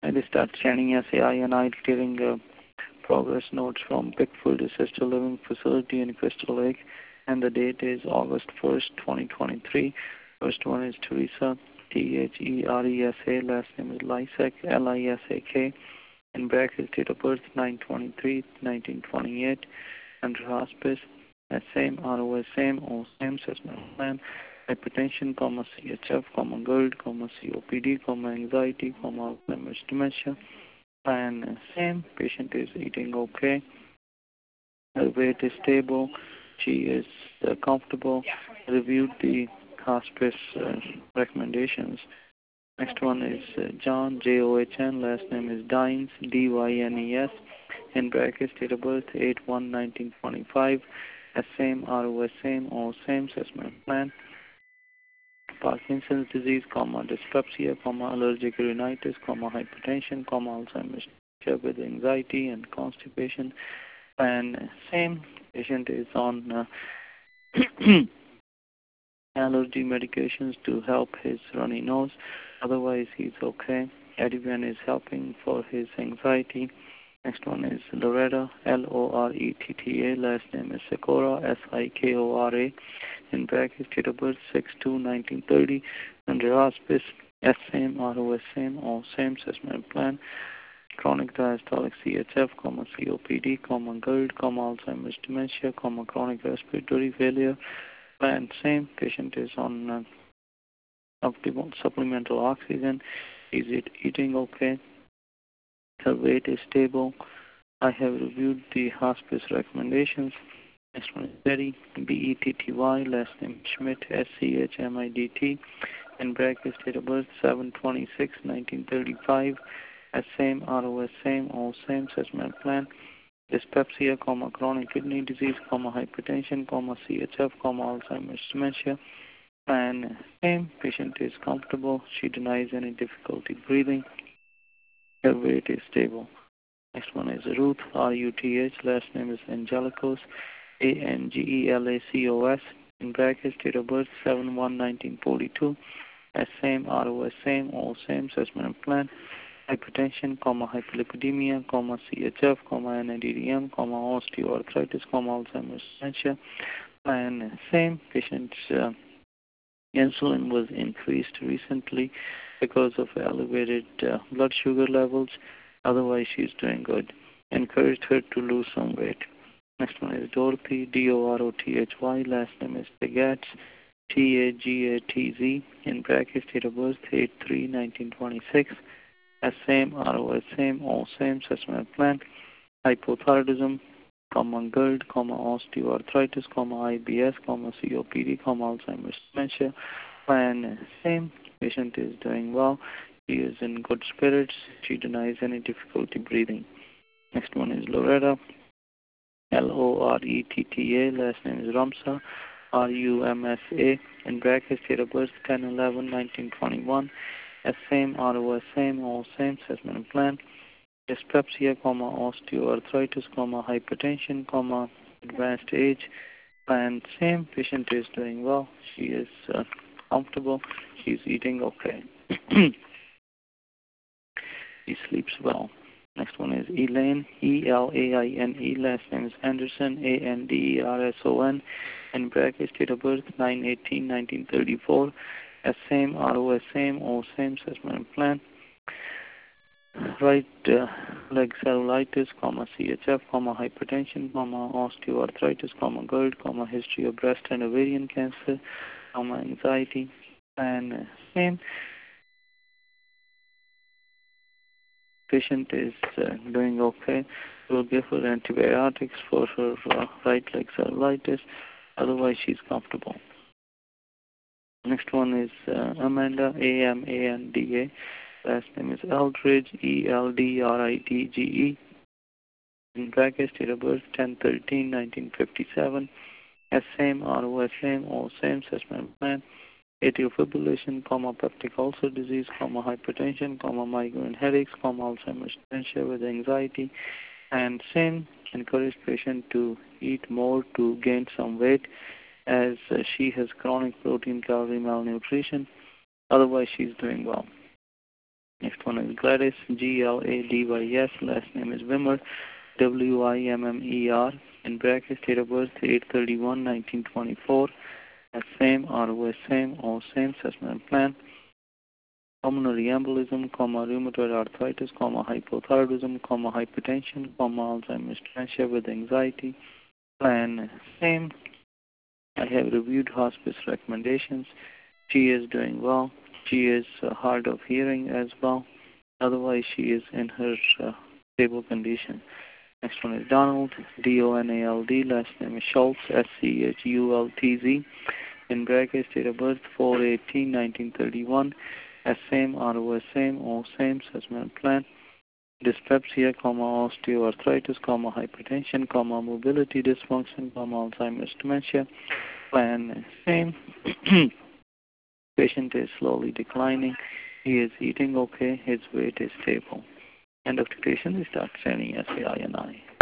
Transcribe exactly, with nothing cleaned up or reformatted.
And they start scanning S A I and I detailing uh, progress notes from Pickford Assisted Living Facility in Crystal Lake. And the date is August first, twenty twenty-three. First one is Teresa, T H E R E S A. Last name is Lysak, L I S A K. In brackets, date of birth nine twenty-three nineteen twenty-eight. Under hospice, as same, R O S same, all same, assessment plan. Hypertension, comma, C H F, comma, GERD, comma, C O P D, comma, anxiety, comma, Alzheimer's dementia. And same, patient is eating okay. Her weight is stable. She is uh, comfortable. Reviewed the hospice uh, recommendations. Next one is uh, John, J O H N. Last name is Dines, D Y N E S. In brackets, date of birth eight one nineteen twenty-five. As same, R O S same, all same, assessment plan. Parkinson's disease, comma, dyspepsia, comma, allergic rhinitis, comma, hypertension, comma, Alzheimer's dementia with anxiety and constipation. And same patient is on uh, allergy medications to help his runny nose. Otherwise, he's okay. Ativan is helping for his anxiety. Next one is Loretta, L O R E T T A. Last name is Sikora, S I K O R A. In brackets, date of birth six two nineteen thirty. Under hospice, S same, R O S same, all same, assessment plan. Chronic diastolic C H F, comma, C O P D, comma, GERD, comma, Alzheimer's dementia, comma, chronic respiratory failure. Plan same. Patient is on uh, supplemental oxygen. Is it eating okay? Her weight is stable. I have reviewed the hospice recommendations. Next one is Betty, B E T T Y, last name Schmidt, S C H M I D T. In brackets, date of birth seven twenty-six nineteen thirty-five. As same, R O S same, all same, assessment plan. Dyspepsia, comma, chronic kidney disease, comma, hypertension, comma, C H F, comma, Alzheimer's dementia. And same, patient is comfortable. She denies any difficulty breathing. Her weight is stable. Next one is Ruth, R U T H. Last name is Angelicos, A N G E L A C O S. In brackets, date of birth seven one nineteen forty-two. As same, R O S same, all same, assessment plan. Hypertension, comma, hyperlipidemia, comma, C H F, comma, N A D D M, comma, osteoarthritis, comma, Alzheimer's dementia. And same, patient's uh, insulin was increased recently because of elevated uh, blood sugar levels. Otherwise, she's doing good. Encouraged her to lose some weight. Next one is Dorothy, D O R O T H Y. Last name is Tagatz, T A G A T Z. In brackets, date of birth eight three nineteen twenty-six. As same, R O S same, all same, assessment plan. Hypothyroidism, comma, GERD, comma, osteoarthritis, comma, I B S, comma, C O P D, comma, Alzheimer's dementia. And same, patient is doing well. She is in good spirits. She denies any difficulty breathing. Next one is Loretta, L O R E T T A. Last name is Ramsa, R U M S A. In brackets, date of birth ten eleven nineteen twenty-one. As same, R O S same, all same, assessment plan. Dyspepsia, comma, osteoarthritis, comma, hypertension, comma, advanced age. And same, patient is doing well. She is uh, comfortable. She's eating okay. He sleeps well. Next one is Elaine, E L A I N E. Last name is Anderson, A N D E R S O N. In brackets, date of birth nine eighteen nineteen thirty-four. As same, R O S same, all same, assessment plan. Right uh, leg cellulitis, comma, C H F, comma, hypertension, comma, osteoarthritis, comma, GERD, comma, history of breast and ovarian cancer, comma, anxiety. And uh, same, patient is uh, doing okay. We'll give her antibiotics for her uh, right leg cellulitis. Otherwise, she's comfortable. Next one is uh, Amanda, A M A N D A. Last name is Eldridge, E L D R I D G E. In brackets, date of birth ten thirteen nineteen fifty-seven. S same, R O S same, all same, assessment plan. Atrial fibrillation, comma, peptic ulcer disease, comma, hypertension, comma, migraine headaches, comma, Alzheimer's dementia with anxiety. And same, encourage patient to eat more to gain some weight as uh, she has chronic protein calorie malnutrition. Otherwise, she's doing well. Next one is Gladys, G L A D Y S, last name is Wimmer, W I M M E R, in brackets, date of birth eight thirty-one nineteen twenty-four, as same, R O S same, all same, assessment plan, pulmonary embolism, comma, rheumatoid arthritis, comma, hypothyroidism, comma, hypertension, comma, Alzheimer's dementia with anxiety, plan same. I have reviewed hospice recommendations. She is doing well. She is uh, hard of hearing as well. Otherwise, she is in her uh, stable condition. Next one is Donald, D O N A L D, last name is Schultz, S C H U L T Z, in brackets, date of birth four eighteen nineteen thirty-one, as same, R O S same, all same, assessment plan, dyspepsia, comma, osteoarthritis, comma, hypertension, comma, mobility dysfunction, comma, Alzheimer's dementia, plan same. Patient is slowly declining. He is eating okay. His weight is stable. End of dictation is Doctor Sani, S A I N I.